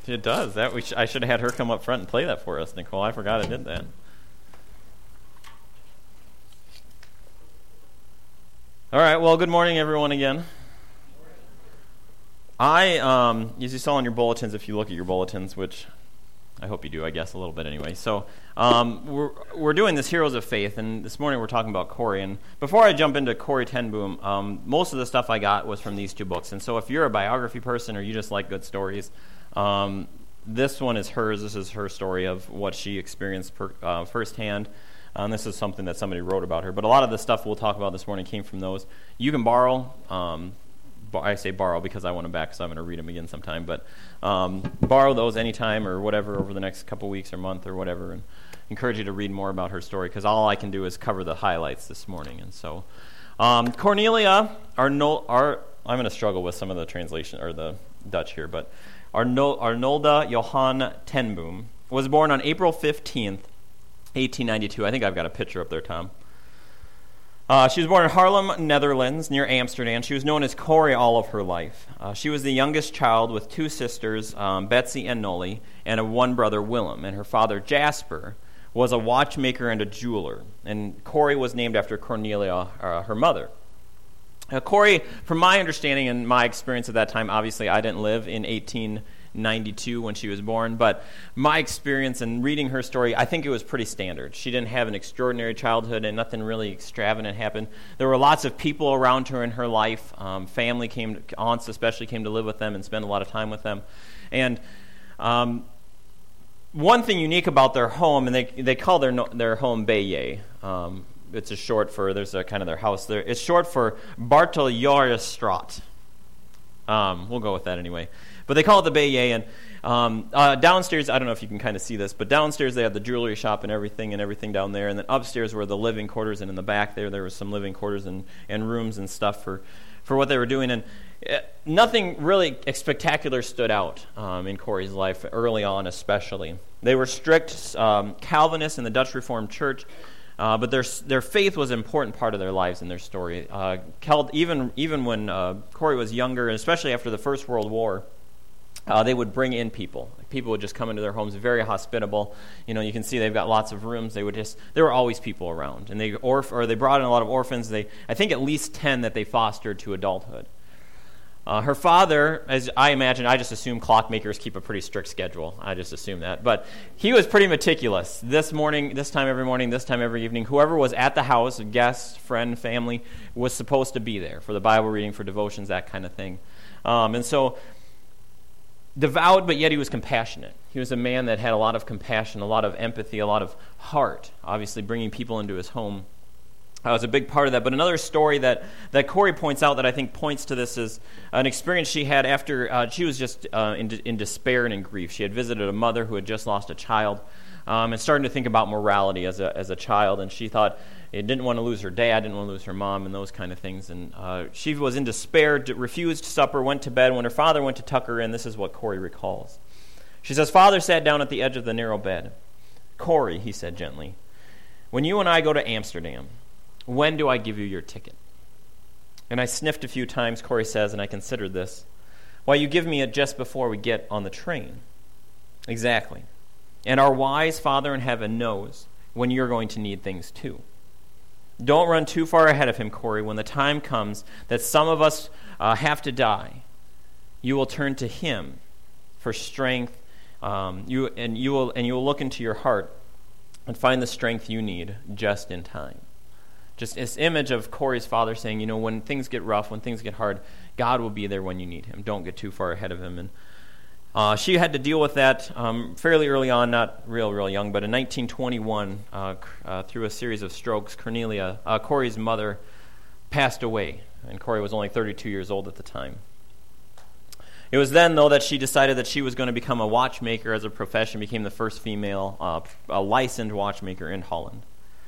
It does. I should have had her come up front and play that for us, Nicole. I forgot I did that. All right. Well, good morning, everyone, again. As you saw in your bulletins, if you look at your bulletins, which I hope you do, I guess, a little bit anyway. So we're doing this Heroes of Faith, and this morning we're talking about Corrie. And before I jump into Corrie ten Boom, most of the stuff I got was from these two books. And so if you're a biography person or you just like good stories, this one is hers. This is her story of what she experienced firsthand. This is something that somebody wrote about her. But a lot of the stuff we'll talk about this morning came from those. You can borrow. I say borrow because I want them back, so I'm going to read them again sometime. But borrow those anytime or whatever over the next couple weeks or month or whatever. And encourage you to read more about her story because all I can do is cover the highlights this morning. And so Cornelia, I'm going to struggle with some of the translation or the Dutch here, but Arnolda Johan ten Boom was born on April 15th, 1892. I think I've got a picture up there, Tom. She was born in Haarlem, Netherlands, near Amsterdam. She was known as Corrie all of her life. She was the youngest child with two sisters, Betsy and Nolly, and one brother, Willem. And her father, Jasper, was a watchmaker and a jeweler. And Corrie was named after Cornelia, her mother. Corrie, from my understanding and my experience at that time, obviously I didn't live in 1892 when she was born, but my experience in reading her story, I think it was pretty standard. She didn't have an extraordinary childhood and nothing really extravagant happened. There were lots of people around her in her life. Family aunts especially came to live with them and spend a lot of time with them. And one thing unique about their home, and they call their home Beje. It's a short for, there's a kind of their house there. It's short for Barteljarenstraat. We'll go with that anyway. But they call it the Beje, and downstairs, I don't know if you can kind of see this, but downstairs they had the jewelry shop and everything down there, and then upstairs were the living quarters, and in the back there was some living quarters and rooms and stuff for what they were doing. And nothing really spectacular stood out in Corrie's life, early on especially. They were strict Calvinists in the Dutch Reformed Church, but their faith was an important part of their lives and their story. Even when Corrie was younger, and especially after the First World War, they would bring in people. People would just come into their homes, very hospitable. You can see they've got lots of rooms. There were always people around, and they brought in a lot of orphans. I think at least 10 that they fostered to adulthood. Her father, as I imagine, I just assume clockmakers keep a pretty strict schedule. I just assume that. But he was pretty meticulous. This time every morning, this time every evening, whoever was at the house, guest, friend, family, was supposed to be there for the Bible reading, for devotions, that kind of thing. And so, devout, but yet he was compassionate. He was a man that had a lot of compassion, a lot of empathy, a lot of heart, obviously bringing people into his home. Was a big part of that. But another story that Corrie points out that I think points to this is an experience she had after she was just in despair and in grief. She had visited a mother who had just lost a child and starting to think about morality as a child. And she thought didn't want to lose her dad, didn't want to lose her mom, and those kind of things. And she was in despair, refused supper, went to bed. When her father went to tuck her in, this is what Corrie recalls. She says, "Father sat down at the edge of the narrow bed. 'Corrie,' he said gently, 'when you and I go to Amsterdam, when do I give you your ticket?' And I sniffed a few times," Corrie says, "and I considered this. 'Why, you give me it just before we get on the train.' 'Exactly. And our wise Father in heaven knows when you're going to need things too. Don't run too far ahead of him, Corrie. When the time comes that some of us have to die, you will turn to him for strength. You will look into your heart and find the strength you need just in time.'" Just this image of Corrie's father saying, when things get rough, when things get hard, God will be there when you need him. Don't get too far ahead of him. And she had to deal with that fairly early on, not real young, but in 1921, through a series of strokes, Corrie's mother, passed away, and Corrie was only 32 years old at the time. It was then, though, that she decided that she was going to become a watchmaker as a profession, became the first female licensed watchmaker in Holland.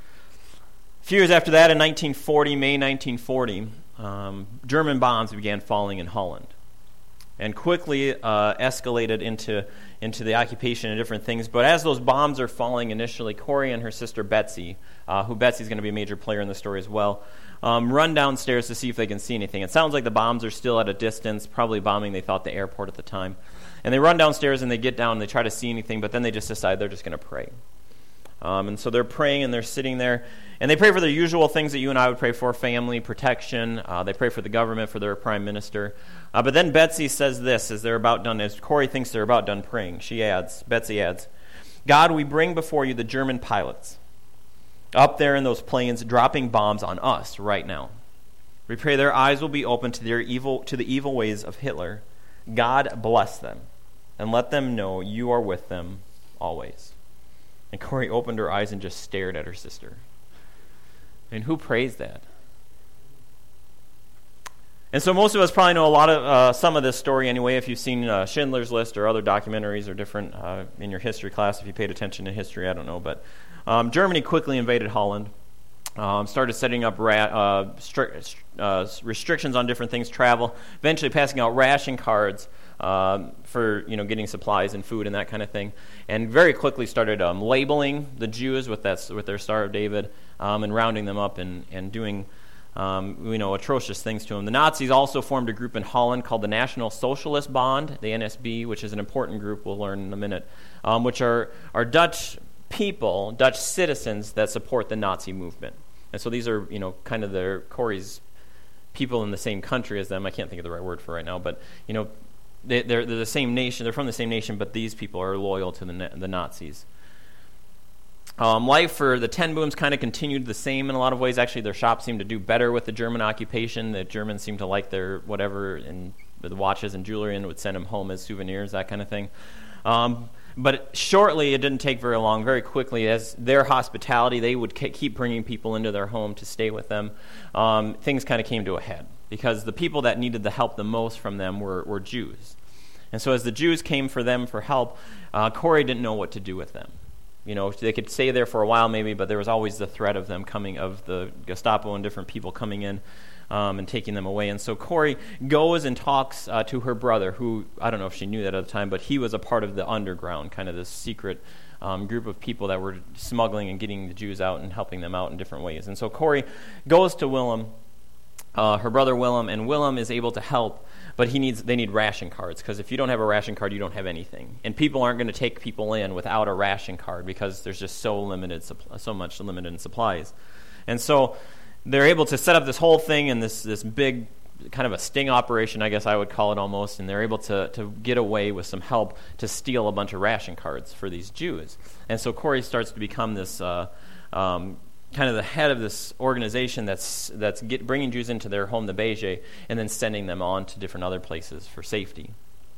A few years after that, in May 1940, German bombs began falling in Holland. and quickly escalated into the occupation and different things. But as those bombs are falling initially, Corrie and her sister Betsy, who Betsy's going to be a major player in the story as well, run downstairs to see if they can see anything. It sounds like the bombs are still at a distance, probably bombing, they thought, the airport at the time. And they run downstairs and they get down and they try to see anything, but then they just decide they're just going to pray. And so they're praying and they're sitting there, and they pray for the usual things that you and I would pray for: family, protection. They pray for the government, for their prime minister. But then Betsy says this as they're about done, as Corrie thinks they're about done praying. Betsy adds, "God, we bring before you the German pilots up there in those planes dropping bombs on us right now. We pray their eyes will be open to the evil ways of Hitler. God bless them and let them know you are with them always." And Corrie opened her eyes and just stared at her sister. And who prays that? And so most of us probably know a lot of some of this story anyway, if you've seen Schindler's List or other documentaries or different in your history class, if you paid attention to history, I don't know. But Germany quickly invaded Holland, started setting up restrictions on different things, travel, eventually passing out ration cards for getting supplies and food and that kind of thing, and very quickly started labeling the Jews with their Star of David and rounding them up and doing atrocious things to them. The Nazis also formed a group in Holland called the National Socialist Bond, the NSB, which is an important group we'll learn in a minute, which are Dutch people, Dutch citizens that support the Nazi movement. And so these are, kind of Corrie's people in the same country as them. I can't think of the right word for right now, but, they're the same nation. They're from the same nation, but these people are loyal to the Nazis. Life for the Ten Booms kind of continued the same in a lot of ways. Actually, their shop seemed to do better with the German occupation. The Germans seemed to like their whatever, and the watches and jewelry, and would send them home as souvenirs, that kind of thing. But shortly, it didn't take very long. Very quickly, as their hospitality, they would keep bringing people into their home to stay with them. Things kind of came to a head, because the people that needed the help the most from them were Jews. And so as the Jews came for them for help, Corrie didn't know what to do with them. They could stay there for a while maybe, but there was always the threat of them of the Gestapo and different people coming in and taking them away. And so Corrie goes and talks to her brother, who, I don't know if she knew that at the time, but he was a part of the underground, kind of this secret group of people that were smuggling and getting the Jews out and helping them out in different ways. And so Corrie goes to Willem, her brother Willem, and Willem is able to help, but they need ration cards, because if you don't have a ration card, you don't have anything. And people aren't going to take people in without a ration card, because there's just so much limited in supplies. And so they're able to set up this whole thing in this big kind of a sting operation, I guess I would call it almost, and they're able to get away with some help to steal a bunch of ration cards for these Jews. And so Corrie starts to become this kind of the head of this organization that's bringing Jews into their home, the Béziers, and then sending them on to different other places for safety.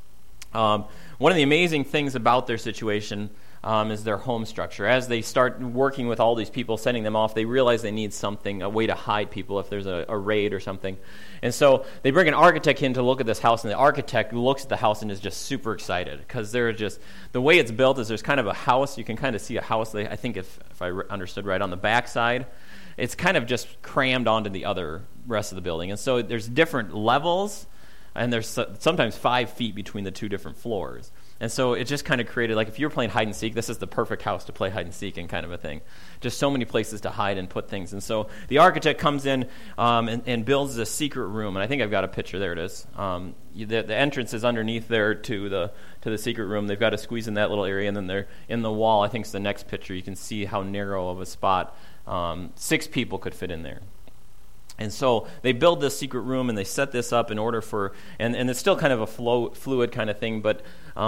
One of the amazing things about their situation is their home structure. As they start working with all these people, sending them off, they realize they need something, a way to hide people if there's a raid or something. And so they bring an architect in to look at this house, and the architect looks at the house and is just super excited, because the way it's built is there's kind of a house. You can kind of see a house, I think if I understood right, on the backside. It's kind of just crammed onto the rest of the building. And so there's different levels, and there's sometimes 5 feet between the two different floors. And so it just kind of created, like, if you're playing hide and seek, this is the perfect house to play hide and seek in, kind of a thing. Just so many places to hide and put things. And so the architect comes in and builds a secret room. And I think I've got a picture. There it is. The entrance is underneath there to the secret room. They've got to squeeze in that little area, and then they're in the wall. I think it's the next picture. You can see how narrow of a spot 6 people could fit in there. And so they build this secret room, and they set this up in order for, and it's still kind of a fluid kind of thing, but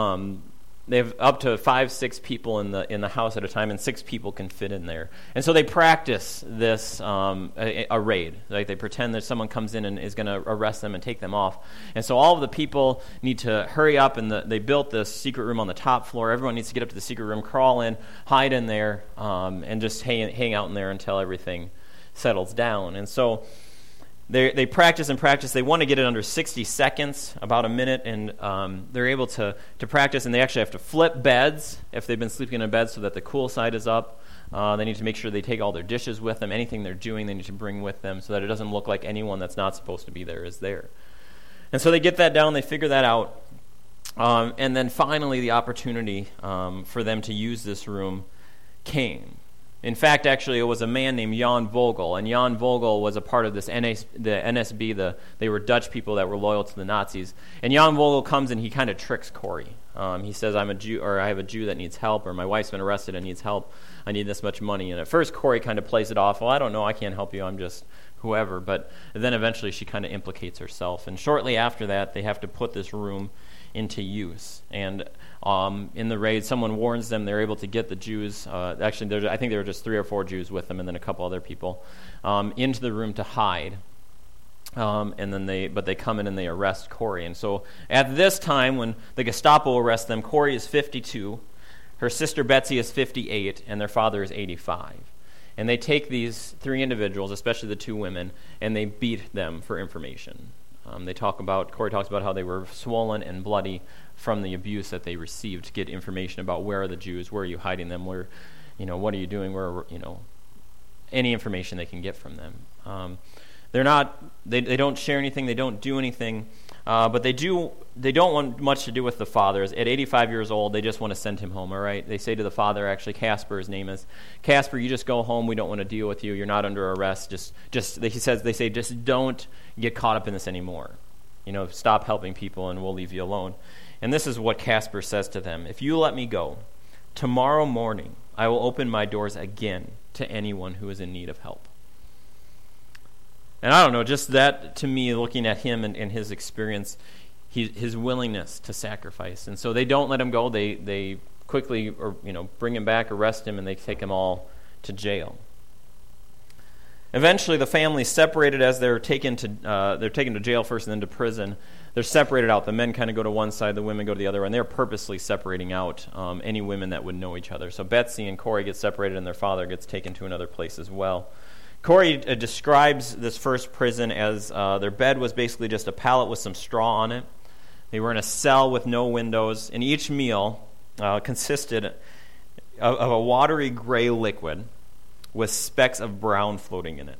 they have up to 5-6 people in the house at a time, and 6 people can fit in there. And so they practice this a raid. Like, they pretend that someone comes in and is going to arrest them and take them off. And so all of the people need to hurry up, and they built this secret room on the top floor. Everyone needs to get up to the secret room, crawl in, hide in there, and just hang out in there until everything settles down. And so they practice and practice. They want to get it under 60 seconds, about a minute, and they're able to practice, and they actually have to flip beds if they've been sleeping in a bed so that the cool side is up. They need to make sure they take all their dishes with them. Anything they're doing, they need to bring with them so that it doesn't look like anyone that's not supposed to be there is there. And so they get that down, they figure that out, and then finally the opportunity for them to use this room came. In fact, actually, it was a man named Jan Vogel, and Jan Vogel was a part of this the NSB. They were Dutch people that were loyal to the Nazis. And Jan Vogel comes and he kind of tricks Corey. He says, "I'm a Jew, or I have a Jew that needs help, or my wife's been arrested and needs help. I need this much money." And at first, Corey kind of plays it off. "Well, I don't know. I can't help you. I'm just whoever." But then eventually, she kind of implicates herself. And shortly after that, they have to put this room into use. And in the raid, someone warns them. They're able to get the Jews. Actually, I think there were just 3 or 4 Jews with them, and then a couple other people into the room to hide. And then they come in and they arrest Corey. And so at this time, when the Gestapo arrests them, Corey is 52, her sister Betsy is 58, and their father is 85. And they take these 3 individuals, especially the 2 women, and they beat them for information. Corey talks about how they were swollen and bloody from the abuse that they received to get information about where are the Jews, where are you hiding them, where, what are you doing, where, any information they can get from them. They don't share anything, they don't do anything, but they don't want much to do with the fathers. At 85 years old, they just want to send him home, all right? They say to the father, actually, Casper, his name is, "Casper, you just go home, we don't want to deal with you, you're not under arrest, they say, just don't get caught up in this anymore. Stop helping people and we'll leave you alone." And this is what Casper says to them: "If you let me go, tomorrow morning I will open my doors again to anyone who is in need of help." And I don't know, just that to me, looking at him and his experience, his willingness to sacrifice. And so they don't let him go. They quickly bring him back, arrest him, and they take him all to jail. Eventually, the family's separated as they're taken to jail first and then to prison. They're separated out. The men kind of go to one side, the women go to the other, and they're purposely separating out any women that would know each other. So Betsy and Corey get separated, and their father gets taken to another place as well. Corey describes this first prison as their bed was basically just a pallet with some straw on it. They were in a cell with no windows, and each meal consisted of a watery gray liquid with specks of brown floating in it.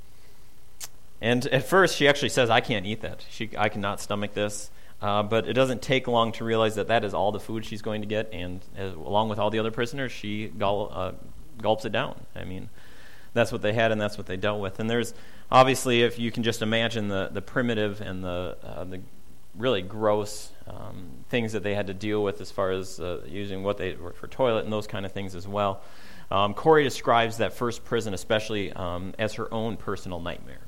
And at first, she actually says, "I can't eat that. I cannot stomach this." But it doesn't take long to realize that is all the food she's going to get, and along with all the other prisoners, she gulps it down. I mean, that's what they had, and that's what they dealt with. And there's obviously, if you can just imagine the primitive and the really gross things that they had to deal with as far as using what they were for toilet and those kind of things as well. Corey describes that first prison especially as her own personal nightmare.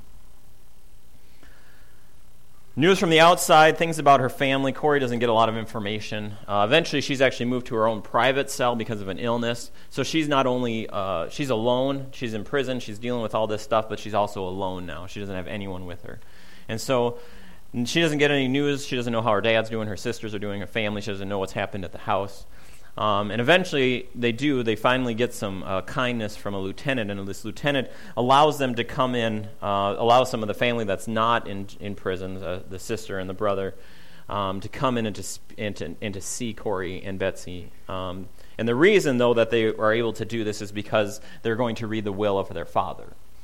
News from the outside, things about her family. Corey doesn't get a lot of information. Eventually, she's actually moved to her own private cell because of an illness. So she's not only, she's alone, she's in prison, she's dealing with all this stuff, but she's also alone now. She doesn't have anyone with her. And so she doesn't get any news. She doesn't know how her dad's doing, her sisters are doing, her family. She doesn't know what's happened at the house. And eventually, they finally get some kindness from a lieutenant, and this lieutenant allows them to come in, allows some of the family that's not in prison, the sister and the brother, to come in and to see Corey and Betsy. And the reason, though, that they are able to do this is because they're going to read the will of their father.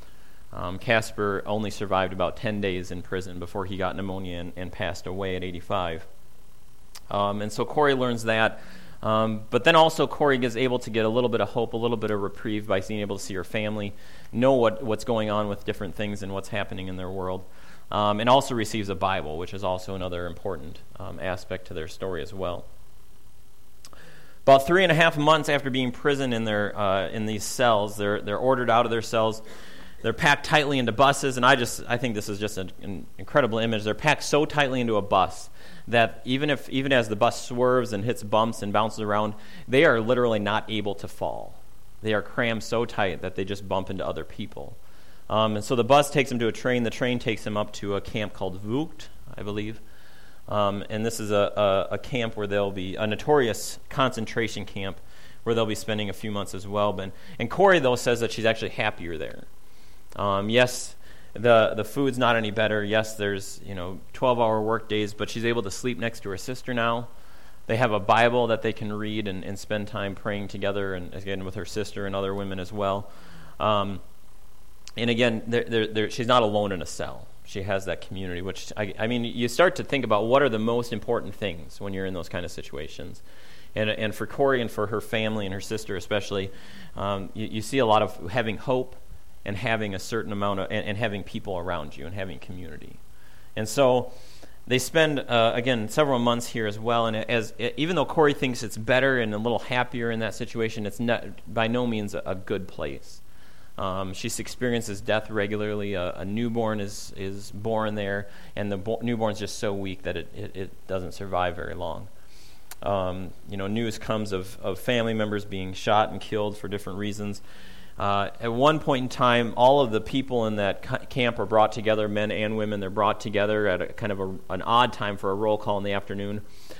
Casper only survived about 10 days in prison before he got pneumonia and passed away at 85. And so Corey learns that. But then also Corey is able to get a little bit of hope, a little bit of reprieve by being able to see her family, know what's going on with different things and what's happening in their world, and also receives a Bible, which is also another important aspect to their story as well. About 3.5 months after being imprisoned in these cells, they're ordered out of their cells. They're packed tightly into buses, and I think this is just an incredible image. They're packed so tightly into a bus that even as the bus swerves and hits bumps and bounces around, they are literally not able to fall. They are crammed so tight that they just bump into other people. And so the bus takes them to a train. The train takes them up to a camp called Vught, I believe. And this is a camp where they'll be a notorious concentration camp where they'll be spending a few months as well. And Corey, though, says that she's actually happier there. Yes, the food's not any better. Yes, there's 12-hour work days, but she's able to sleep next to her sister now. They have a Bible that they can read and spend time praying together, and again with her sister and other women as well. And again, she's not alone in a cell. she has that community, which, I mean, you start to think about what are the most important things when you're in those kind of situations. And for Corrie and for her family and her sister especially, you see a lot of having hope and having a certain amount of, and having people around you and having community. And so they spend, again, several months here as well. And even though Corrie thinks it's better and a little happier in that situation, it's not by no means a good place. She experiences death regularly. A newborn is born there, and the newborn's just so weak that it doesn't survive very long. News comes of family members being shot and killed for different reasons. At one point in time, all of the people in that camp are brought together, men and women. They're brought together at a kind of an odd time for a roll call in the afternoon.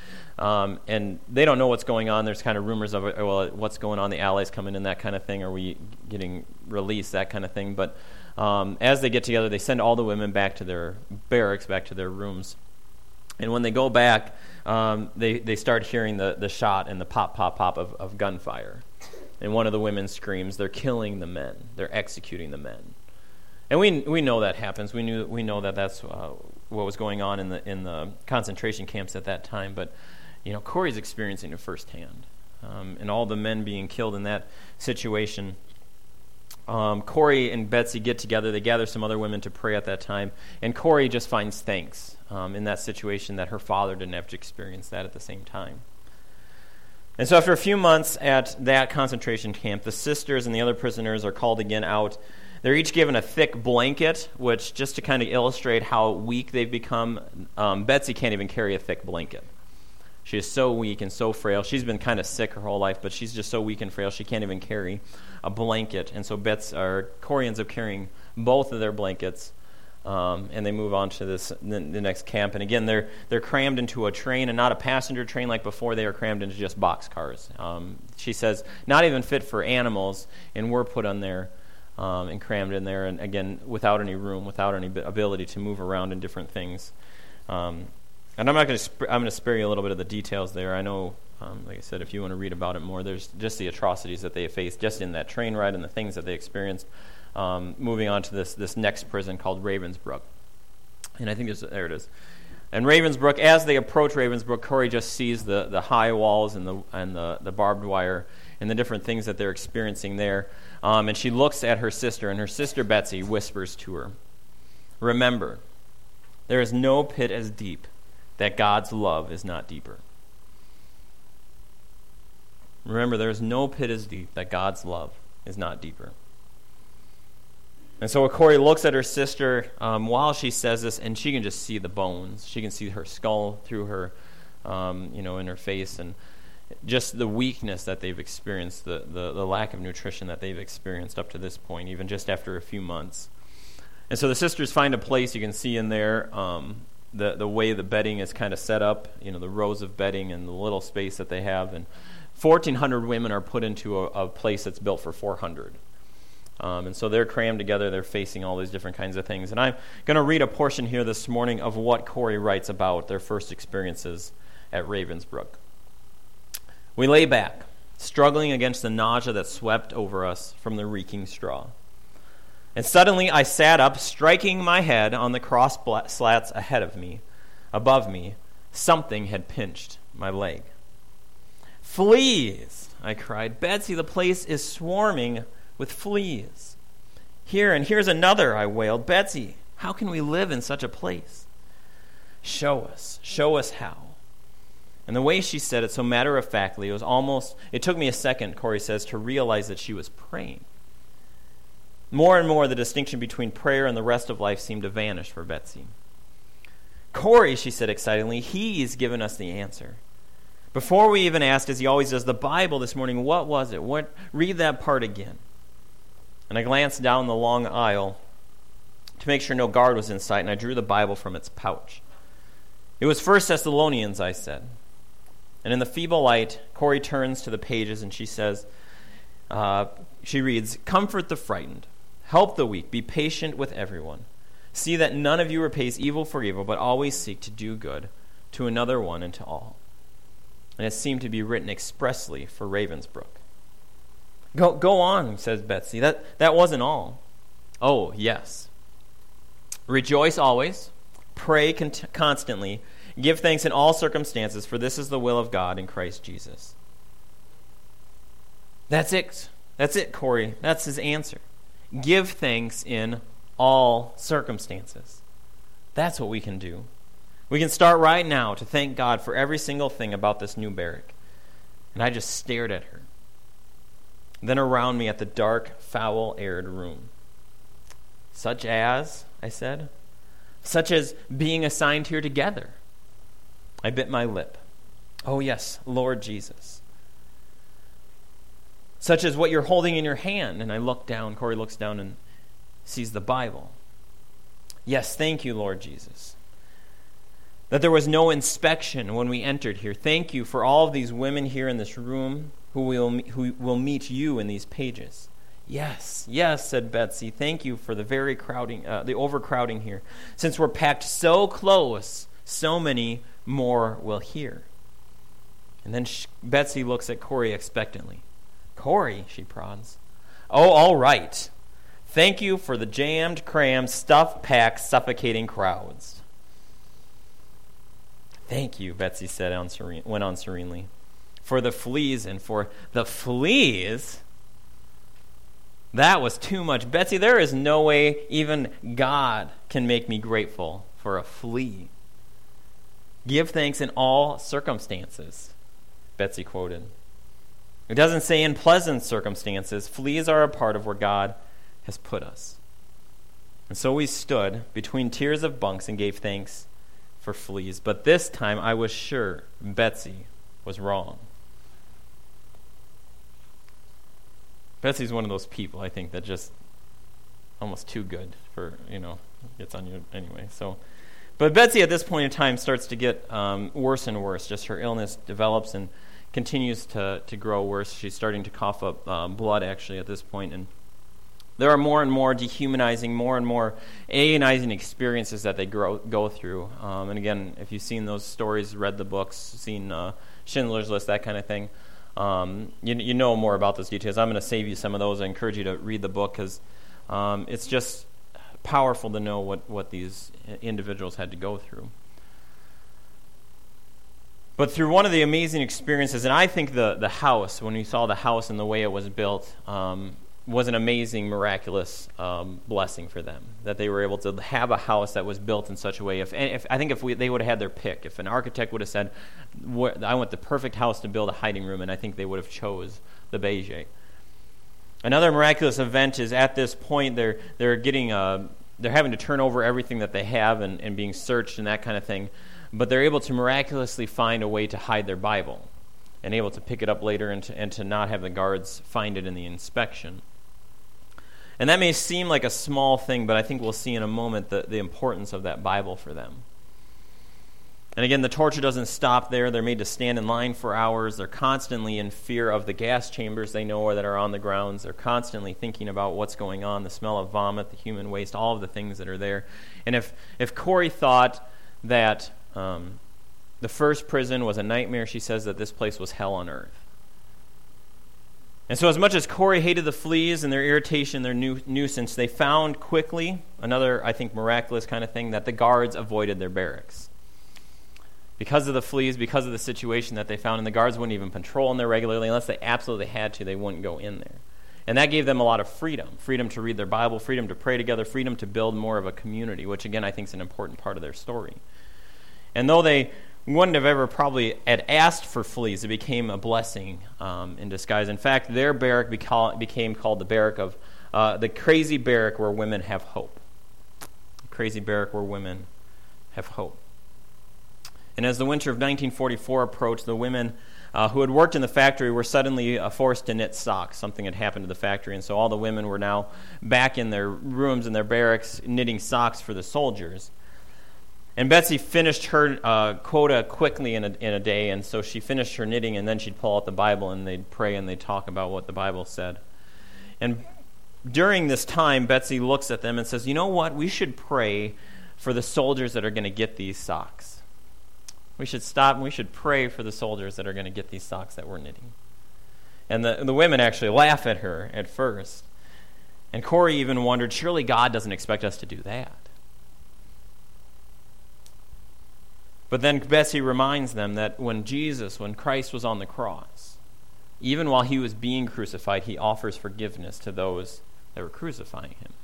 And they don't know what's going on. There's kind of rumors of, well, what's going on? The Allies coming in, that kind of thing. Are we getting released? That kind of thing. But as they get together, they send all the women back to their barracks, back to their rooms. And when they go back, they start hearing the shot and the pop, pop, pop of gunfire. And one of the women screams, "They're killing the men. They're executing the men." And we know that happens. We know that that's what was going on in the concentration camps at that time. But Corrie's experiencing it firsthand, and all the men being killed in that situation. Corrie and Betsy get together. They gather some other women to pray at that time, and Corrie just finds thanks in that situation that her father didn't have to experience that at the same time. And so after a few months at that concentration camp, the sisters and the other prisoners are called again out. They're each given a thick blanket, which, just to kind of illustrate how weak they've become, Betsy can't even carry a thick blanket. She is so weak and so frail. She's been kind of sick her whole life, but she's just so weak and frail she can't even carry a blanket. And so Corrie ends up carrying both of their blankets, and they move on to the next camp. And again, they're crammed into a train, and not a passenger train like before. They are crammed into just boxcars. She says, not even fit for animals, and we're put on there and crammed in there, and again, without any room, without any ability to move around in different things. And I'm going to spare you a little bit of the details there. I know, like I said, if you want to read about it more, there's just the atrocities that they faced just in that train ride and the things that they experienced. Moving on to this next prison called Ravensbrück. And I think there it is. And Ravensbrück, as they approach Ravensbrück, Corrie just sees the high walls and the barbed wire and the different things that they're experiencing there. And she looks at her sister, and her sister Betsy whispers to her, "Remember, there is no pit as deep that God's love is not deeper." Remember, there is no pit as deep that God's love is not deeper. And so Corrie looks at her sister while she says this, and she can just see the bones. She can see her skull through her, in her face, and just the weakness that they've experienced, the lack of nutrition that they've experienced up to this point, even just after a few months. And so the sisters find a place. You can see in there the way the bedding is kind of set up, the rows of bedding and the little space that they have. And 1,400 women are put into a place that's built for 400. And so they're crammed together. They're facing all these different kinds of things. And I'm going to read a portion here this morning of what Corrie writes about their first experiences at Ravensbrück. "We lay back, struggling against the nausea that swept over us from the reeking straw. And suddenly I sat up, striking my head on the cross slats ahead of me. Above me, something had pinched my leg. 'Fleas!' I cried. 'Betsy, the place is swarming with fleas.' 'Here's another,' I wailed. 'Betsy, how can we live in such a place?' 'Show us how.' And the way she said it so matter-of-factly, it took me a second," Corrie says, "to realize that she was praying. More and more, the distinction between prayer and the rest of life seemed to vanish for Betsy. 'Corrie,' she said excitedly, 'he's given us the answer. Before we even asked, as he always does, the Bible this morning, what was it? Read that part again.' And I glanced down the long aisle to make sure no guard was in sight, and I drew the Bible from its pouch. 'It was 1 Thessalonians,' I said. And in the feeble light, Corrie turns to the pages and she says, she reads, 'Comfort the frightened, help the weak, be patient with everyone. See that none of you repays evil for evil, but always seek to do good to another one and to all.' And it seemed to be written expressly for Ravensbrück. Go on, says Betsy. That wasn't all. Oh, yes. Rejoice always, pray constantly, give thanks in all circumstances, for this is the will of God in Christ Jesus. That's it. That's it, Corey. That's his answer. Give thanks in all circumstances. That's what we can do. We can start right now to thank God for every single thing about this new barrack. And I just stared at her. Then around me at the dark, foul-aired room. Such as, I said, such as being assigned here together. I bit my lip. Oh yes, Lord Jesus. Such as what you're holding in your hand. And I look down, Corey looks down and sees the Bible. Yes, thank you, Lord Jesus. That there was no inspection when we entered here. Thank you for all of these women here in this room who will meet you in these pages. Yes, yes, said Betsy. Thank you for the very crowding, the overcrowding here. Since we're packed so close, so many more will hear. And then Betsy looks at Corey expectantly. Corey, she prods. Oh, all right. Thank you for the jammed, crammed, stuff-packed, suffocating crowds. Thank you, Betsy said, went on serenely. For the fleas and for the fleas? That was too much. Betsy, there is no way even God can make me grateful for a flea. Give thanks in all circumstances, Betsy quoted. It doesn't say in pleasant circumstances. Fleas are a part of where God has put us. And so we stood between tiers of bunks and gave thanks for fleas. But this time I was sure Betsy was wrong. Betsy's one of those people, I think, that just almost too good for, gets on you anyway. But Betsy at this point in time starts to get worse and worse. Just her illness develops and continues to grow worse. She's starting to cough up blood, actually, at this point. And there are more and more dehumanizing, more and more agonizing experiences that they go through. And again, if you've seen those stories, read the books, seen Schindler's List, that kind of thing, you know more about those details. I'm going to save you some of those. I encourage you to read the book because it's just powerful to know what these individuals had to go through. But through one of the amazing experiences, and I think the house, when we saw the house and the way it was built, was an amazing, miraculous blessing for them. That they were able to have a house that was built in such a way. If they would have had their pick, if an architect would have said, "I want the perfect house to build a hiding room," and I think they would have chose the Beige. Another miraculous event is at this point they're having to turn over everything that they have and being searched and that kind of thing. But they're able to miraculously find a way to hide their Bible and able to pick it up later and to not have the guards find it in the inspection. And that may seem like a small thing, but I think we'll see in a moment the importance of that Bible for them. And again, the torture doesn't stop there. They're made to stand in line for hours. They're constantly in fear of the gas chambers they know that are on the grounds. They're constantly thinking about what's going on, the smell of vomit, the human waste, all of the things that are there. And if Corey thought that the first prison was a nightmare, she says that this place was hell on earth. And so as much as Corey hated the fleas and their irritation, their nuisance, they found quickly, another, I think, miraculous kind of thing, that the guards avoided their barracks. Because of the fleas, because of the situation that they found, and the guards wouldn't even patrol in there regularly. Unless they absolutely had to, they wouldn't go in there. And that gave them a lot of freedom. Freedom to read their Bible, freedom to pray together, freedom to build more of a community, which again I think is an important part of their story. And though they wouldn't have ever probably had asked for fleas, it became a blessing in disguise. In fact, their barrack became called the barrack of the crazy barrack where women have hope. The crazy barrack where women have hope. And as the winter of 1944 approached, the women who had worked in the factory were suddenly forced to knit socks. Something had happened to the factory, and so all the women were now back in their rooms, in their barracks, knitting socks for the soldiers. And Betsy finished her quota quickly in a day, and so she finished her knitting, and then she'd pull out the Bible, and they'd pray, and they'd talk about what the Bible said. And during this time, Betsy looks at them and says, "You know what? We should pray for the soldiers that are going to get these socks. We should stop and we should pray for the soldiers that are going to get these socks that we're knitting." And the women actually laugh at her at first. And Corey even wondered, surely God doesn't expect us to do that. But then Betsy reminds them that when Christ was on the cross, even while he was being crucified, he offers forgiveness to those that were crucifying him.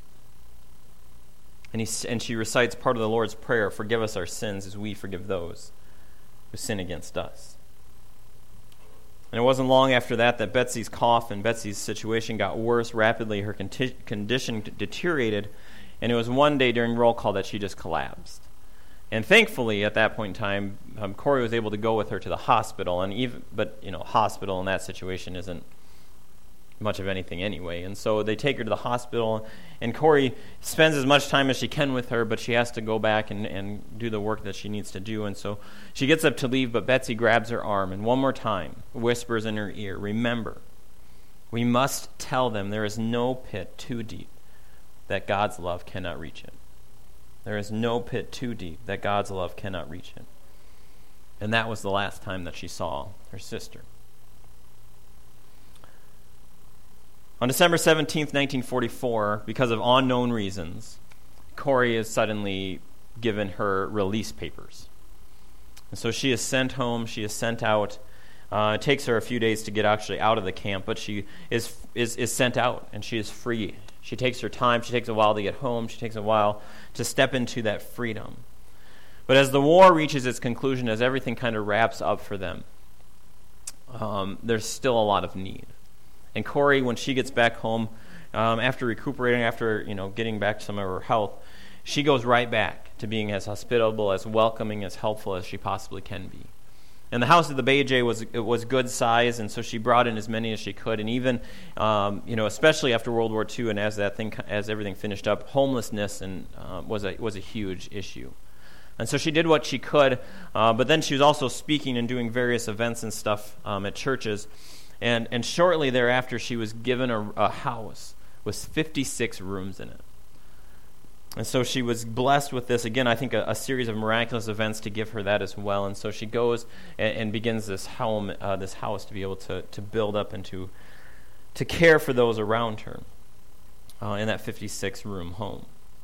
And she recites part of the Lord's Prayer, "Forgive us our sins as we forgive those who sin against us." And it wasn't long after that Betsy's cough and Betsy's situation got worse rapidly. Her condition deteriorated, and it was one day during roll call that she just collapsed. And thankfully, at that point in time, Corey was able to go with her to the hospital. But hospital in that situation isn't much of anything anyway. And so they take her to the hospital, and Corey spends as much time as she can with her, but she has to go back and do the work that she needs to do. And so she gets up to leave, but Betsy grabs her arm and one more time whispers in her ear, "Remember, we must tell them there is no pit too deep that God's love cannot reach it. There is no pit too deep that God's love cannot reach it." And that was the last time that she saw her sister. On December 17th, 1944, because of unknown reasons, Corey is suddenly given her release papers. And so she is sent home, she is sent out. It takes her a few days to get actually out of the camp, but she is sent out, and she is free. She takes her time, she takes a while to get home, she takes a while to step into that freedom. But as the war reaches its conclusion, as everything kind of wraps up for them, there's still a lot of need. And Corey, when she gets back home, after recuperating, after getting back some of her health, she goes right back to being as hospitable, as welcoming, as helpful as she possibly can be. And the house of the BJ was good size, and so she brought in as many as she could. And even, especially after World War II, and as everything finished up, homelessness was a huge issue. And so she did what she could, but then she was also speaking and doing various events and stuff at churches. And shortly thereafter, she was given a house with 56 rooms in it. And so she was blessed with this, again, I think a series of miraculous events to give her that as well. And so she goes and begins this house to be able to build up and to care for those around her in that 56-room home.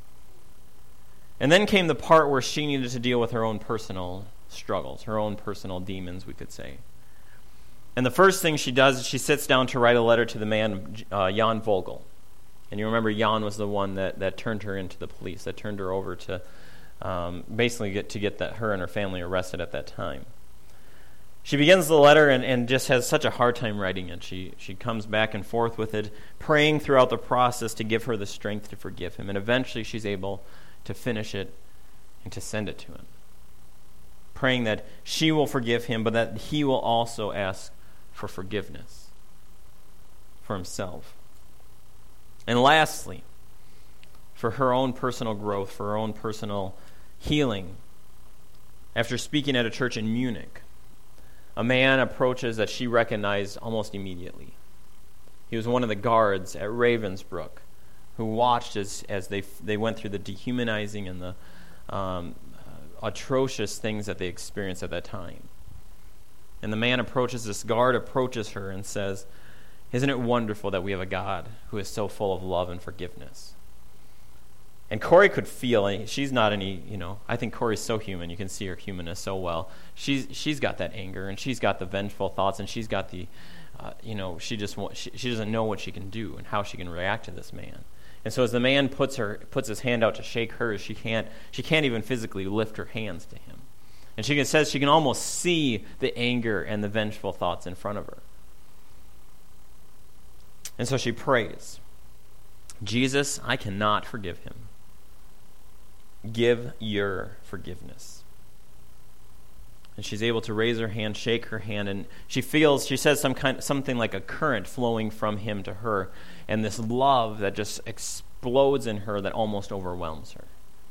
And then came the part where she needed to deal with her own personal struggles, her own personal demons, we could say. And the first thing she does is she sits down to write a letter to the man, Jan Vogel. And you remember Jan was the one that turned her into the police, that turned her over to basically get her and her family arrested at that time. She begins the letter and just has such a hard time writing it. She comes back and forth with it, praying throughout the process to give her the strength to forgive him. And eventually she's able to finish it and to send it to him, praying that she will forgive him, but that he will also ask for forgiveness for himself. And lastly, for her own personal growth, for her own personal healing, after speaking at a church in Munich, a man approaches that she recognized almost immediately. He was one of the guards at Ravensbrück who watched as they went through the dehumanizing and the atrocious things that they experienced at that time. And the man this guard approaches her and says, "Isn't it wonderful that we have a God who is so full of love and forgiveness?" And Corey could feel, she's not I think Corey's so human, you can see her humanness so well. She's got that anger, and she's got the vengeful thoughts, and she's got the, she doesn't know what she can do and how she can react to this man. And so as the man puts his hand out to shake hers, she can't even physically lift her hands to him. And she says she can almost see the anger and the vengeful thoughts in front of her. And so she prays, "Jesus, I cannot forgive him. Give your forgiveness." And she's able to raise her hand, shake her hand, and she says something like a current flowing from him to her, and this love that just explodes in her that almost overwhelms her.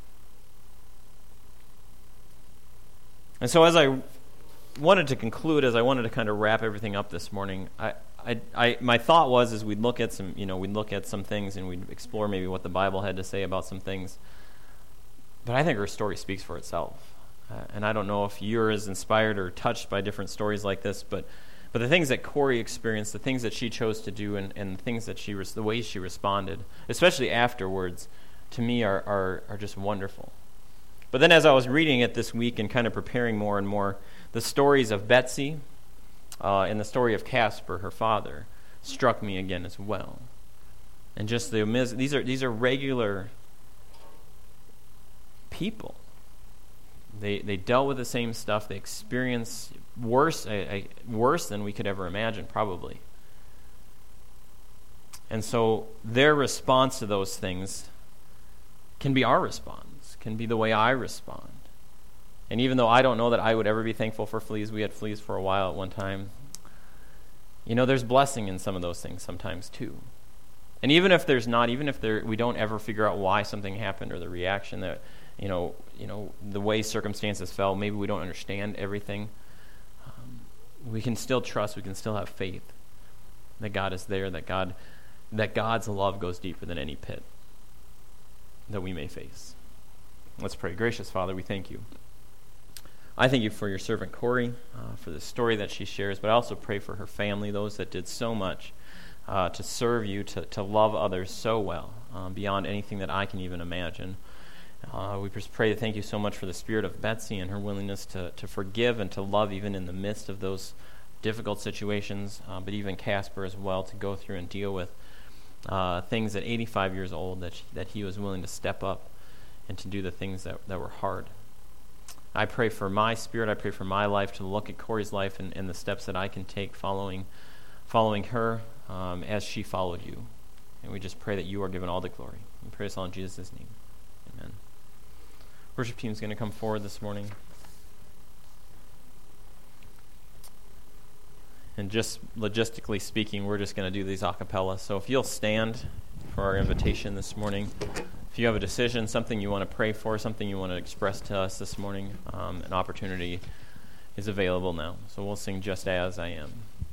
And so as I wanted to conclude, as I wanted to kind of wrap everything up this morning, my thought was, as we'd look at some things and we'd explore maybe what the Bible had to say about some things. But I think her story speaks for itself. And I don't know if you're as inspired or touched by different stories like this, but the things that Corey experienced, the things that she chose to do, and the things that the ways she responded, especially afterwards, to me are just wonderful. But then as I was reading it this week and kind of preparing more and more, the stories of Betsy and the story of Casper, her father, struck me again as well. And just these are regular people. They dealt with the same stuff. They experienced worse than we could ever imagine, probably. And so their response to those things can be our response, can be the way I respond. And even though I don't know that I would ever be thankful for fleas, we had fleas for a while at one time, there's blessing in some of those things sometimes too. And even if there's not, we don't ever figure out why something happened or the reaction that, the way circumstances fell, maybe we don't understand everything, we can still trust, we can still have faith that God is there, that God's love goes deeper than any pit that we may face. Let's pray. Gracious Father, we thank you. I thank you for your servant Corey, for the story that she shares, but I also pray for her family, those that did so much to serve you, to love others so well, beyond anything that I can even imagine. We just pray to thank you so much for the spirit of Betsy and her willingness to forgive and to love even in the midst of those difficult situations, but even Casper as well, to go through and deal with things at 85 years old, that he was willing to step up and to do the things that were hard. I pray for my spirit, I pray for my life to look at Corey's life and the steps that I can take following her as she followed you. And we just pray that you are given all the glory. We pray this all in Jesus' name. Amen. Worship team is going to come forward this morning. And just logistically speaking, we're just going to do these a cappella. So if you'll stand for our invitation this morning. If you have a decision, something you want to pray for, something you want to express to us this morning, an opportunity is available now. So we'll sing Just As I Am.